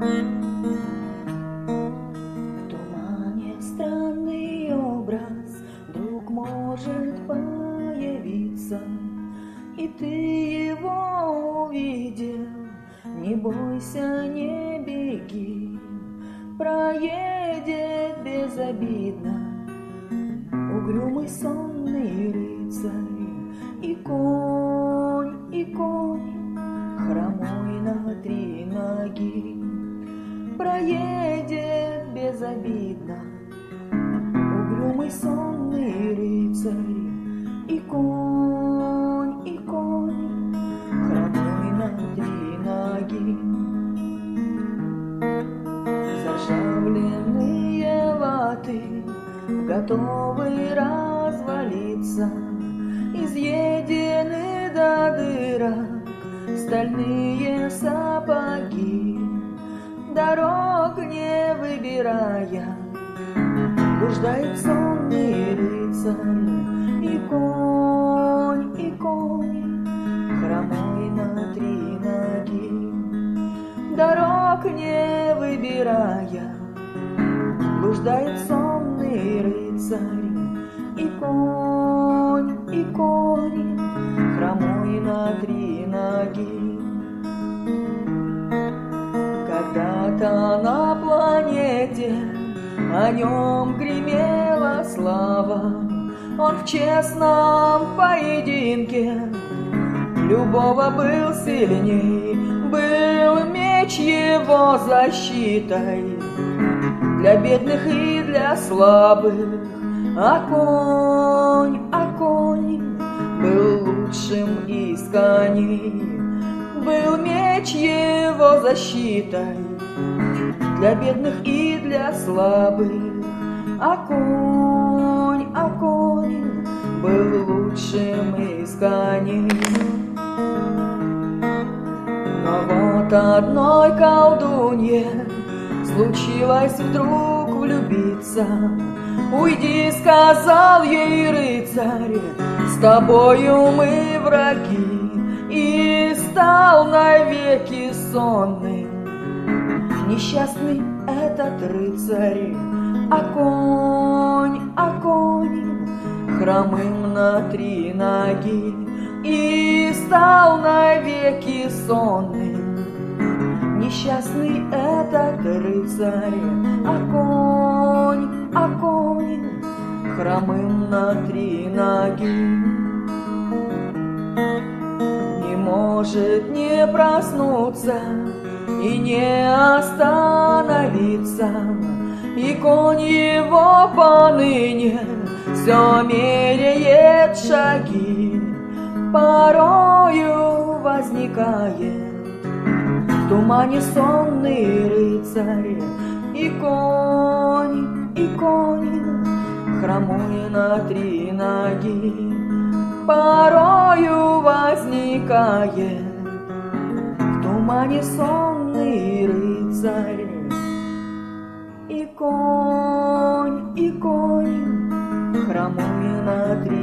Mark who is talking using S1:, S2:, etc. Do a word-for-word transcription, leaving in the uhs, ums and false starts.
S1: В тумане странный образ вдруг может появиться, и ты его увидел. Не бойся, не беги, проедет безобидно угрюмый сонный рыцарь. И конь, и конь, хромой на три ноги, проедет безобидно угрюмый сонный рыцарь. И конь, и конь, хромой на три ноги. Заржавленные латы, готовы развалиться, изъедены до дырок стальные сапоги. Дорог не выбирая, блуждает сонный рыцарь. И конь, и конь, хромой на три ноги, дорог не выбирая, блуждает сонный рыцарь. И конь, и конь, хромой на три ноги. Когда-то на планете о нем гремела слава. Он в честном поединке любого был сильней. Был меч его защитой для бедных и для слабых. А конь, а конь был лучшим из коней. Был меч его защитой для бедных и для слабых. А конь, а конь был лучшим из коней. Но вот одной колдунье случилось вдруг влюбиться. Уйди, сказал ей рыцарь, с тобою мы враги. И стал навеки сонным несчастный этот рыцарь. А конь, а конь, хромым на три ноги. И стал навеки сонным несчастный этот рыцарь. А конь, а конь, хромым на три ноги. Не может не проснуться и не остановиться, и конь его поныне все меряет шаги. Порою возникает в тумане сонный рыцарь. И конь, и конь, хромой на три ноги. Порою возникает в тумане сонный рыцарь. И конь, и конь, хромой на три